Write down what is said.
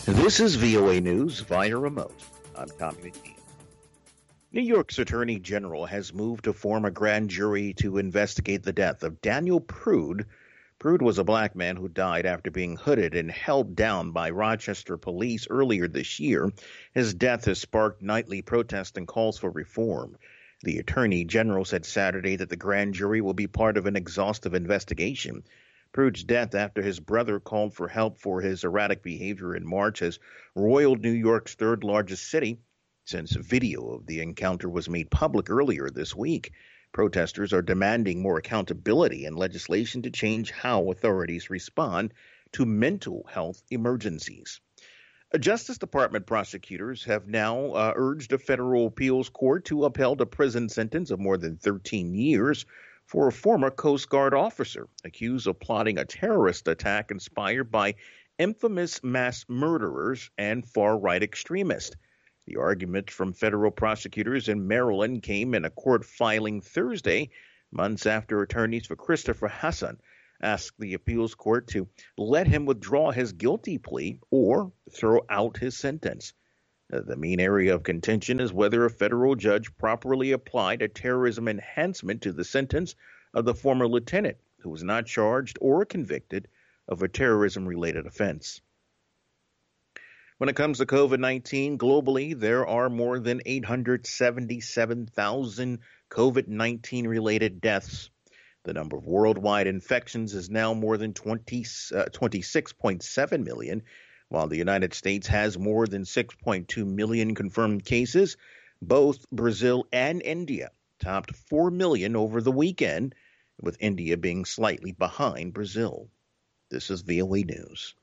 This is VOA News via remote. I'm Tommy McNeil. New York's Attorney General has moved to form a grand jury to investigate the death of Daniel Prude. Prude was a black man who died after being hooded and held down by Rochester police earlier this year. His death has sparked nightly protests and calls for reform. The Attorney General said Saturday that the grand jury will be part of an exhaustive investigation. Prude's death after his brother called for help for his erratic behavior in March has roiled New York's third largest city since video of the encounter was made public earlier this week. Protesters are demanding more accountability and legislation to change how authorities respond to mental health emergencies. Justice Department prosecutors have now urged a federal appeals court to uphold a prison sentence of more than 13 years for a former Coast Guard officer accused of plotting a terrorist attack inspired by infamous mass murderers and far-right extremists. The argument from federal prosecutors in Maryland came in a court filing Thursday, months after attorneys for Christopher Hassan asked the appeals court to let him withdraw his guilty plea or throw out his sentence. The main area of contention is whether a federal judge properly applied a terrorism enhancement to the sentence of the former lieutenant, who was not charged or convicted of a terrorism-related offense. When it comes to COVID-19, globally, there are more than 877,000 COVID-19-related deaths. The number of worldwide infections is now more than 26.7 million, while the United States has more than 6.2 million confirmed cases. Both Brazil and India topped 4 million over the weekend, with India being slightly behind Brazil. This is VOA News.